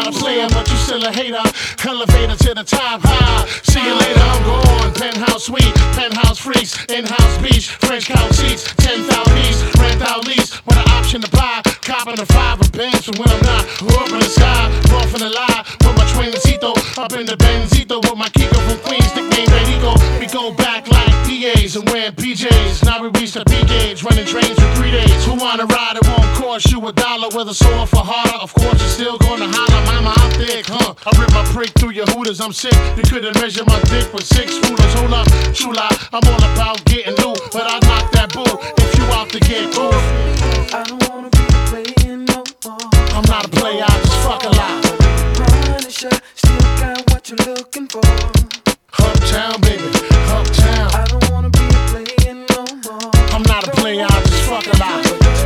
not a player, but you still a hater. Elevator to the top, high. See you later, I'm gone. Penthouse suite, penthouse freaks, in-house beach, French couch seats, 10,000 piece, rent out lease, with an option to buy. Copping a 5 or Benz for when I'm not. Up in the sky, off in the lie, with my twincito, up in the Benzito, with my Kiko from Queens, nickname Benito. We go back like PAs and wearing PJs. Now we reach the P gauge, running trains for 3 days. Who wanna ride? It won't cost you $1. Whether sore for harder, of course you're still gonna holler. Mama, I'm thick, huh? I rip my prick through your hooters. I'm sick. You couldn't measure my dick with 6 rulers. Hold up, true lie. I'm all about getting loot, but I knock that bull if you out to get booed. I don't wanna be playing no more. I'm not a player, I just fuck a lot. Punisher, still got what you're looking for. Uptown, baby, uptown. I don't wanna be playing no more. I'm not a player, I just fuck a lot.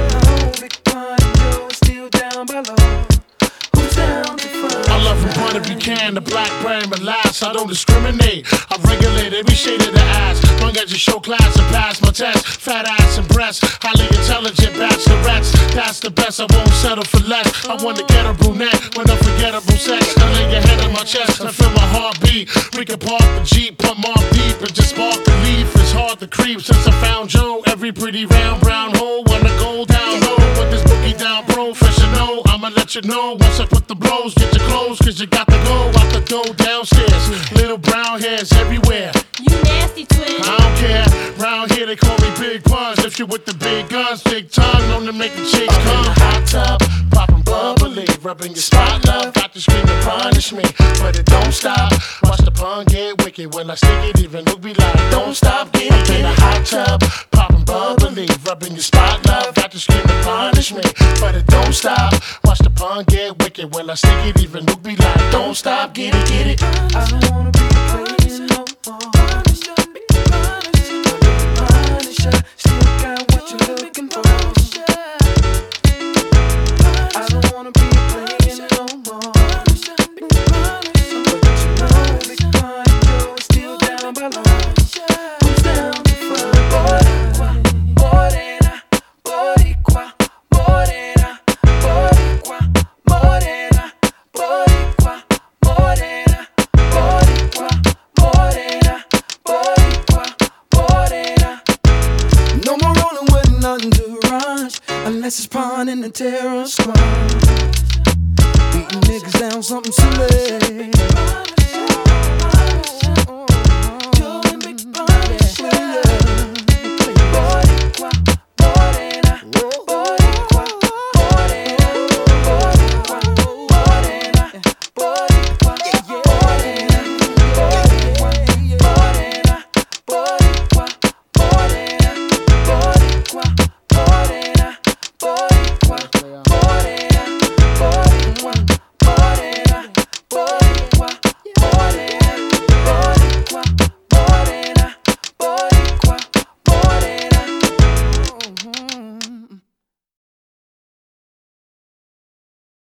Big Pun, you're still down by law. Who's down to find? I love from Puerto Rican to Blackberry and Molasses. I don't discriminate. I regulate every shade of the ass. Long as you show class and pass my test. Fat ass and breasts, highly intelligent bachelorettes. That's the best. I won't settle for less. I want to get a brunette with unforgettable sex. I lay your head on my chest and feel my heartbeat. We can park the Jeep, pump off deep, and just spark the leaf. It's hard to creep since I found Joe. Every pretty round brown hole wanna go down low. Put this boogie down professional. I'ma let you know once I put the blows. Get your clothes, cause you got to go out the door downstairs. Little brown hairs everywhere. You nasty twin. I don't care. Round here they call me Big Puns. Lift you with the big guns, big tongue, known to make the chicks come. In the hot tub, popping bubbly, rubbing your spot, love. Got to scream and punish me, but it don't stop. Watch the pun get wicked when I stick it. Even Luke be like, don't stop, get it. In the hot tub, popping bubbly, rubbing your spot, love. Got to scream and punish me, but it don't stop. Watch the pun get wicked when I stick it. Even Luke be like, don't stop, get it, get it. I don't wanna be playing no more. Punisher, still got what you're looking for. I don't wanna be playing no more. Big Pun, you're still down by law. Who's down to find? Morena, boricua, morena, boricua, morena, boricua, morena, boricua, morena, boricua, morena. No more rolling with nothing to rush, unless it's Pun in the terror squad. Beating niggas down something silly.